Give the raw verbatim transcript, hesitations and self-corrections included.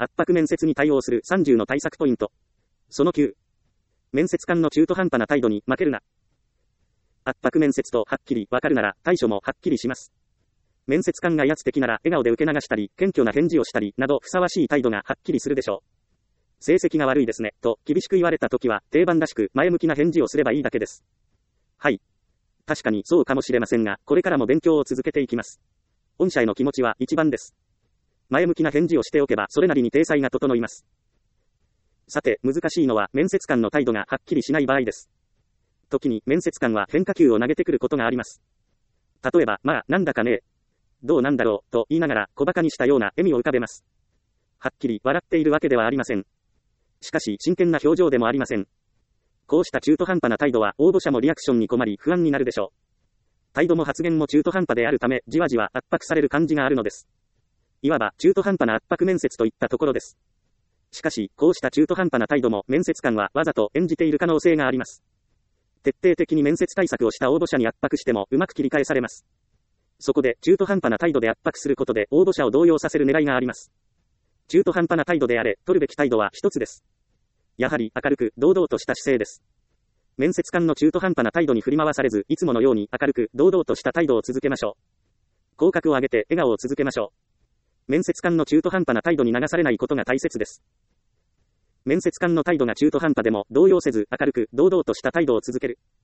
圧迫面接に対応するさんじゅうの対策ポイント。そのきゅう。面接官の中途半端な態度に負けるな。圧迫面接とはっきりわかるなら対処もはっきりします。面接官が威圧的なら笑顔で受け流したり、謙虚な返事をしたりなどふさわしい態度がはっきりするでしょう。成績が悪いですね、と厳しく言われたときは定番らしく前向きな返事をすればいいだけです。はい。確かにそうかもしれませんが、これからも勉強を続けていきます。御社への気持ちは一番です。前向きな返事をしておけばそれなりに体裁が整います。さて、難しいのは面接官の態度がはっきりしない場合です。時に面接官は変化球を投げてくることがあります。例えば、まあ、なんだかね、どうなんだろう、と言いながら小馬鹿にしたような笑みを浮かべます。はっきり笑っているわけではありません。しかし、真剣な表情でもありません。こうした中途半端な態度は応募者もリアクションに困り不安になるでしょう。態度も発言も中途半端であるため、じわじわ圧迫される感じがあるのです。いわば中途半端な圧迫面接といったところです。しかし、こうした中途半端な態度も面接官はわざと演じている可能性があります。徹底的に面接対策をした応募者に圧迫してもうまく切り返されます。そこで中途半端な態度で圧迫することで応募者を動揺させる狙いがあります。中途半端な態度であれ、取るべき態度は一つです。やはり明るく堂々とした姿勢です。面接官の中途半端な態度に振り回されず、いつものように明るく堂々とした態度を続けましょう。口角を上げて笑顔を続けましょう。面接官の中途半端な態度に流されないことが大切です。面接官の態度が中途半端でも動揺せず明るく堂々とした態度を続ける。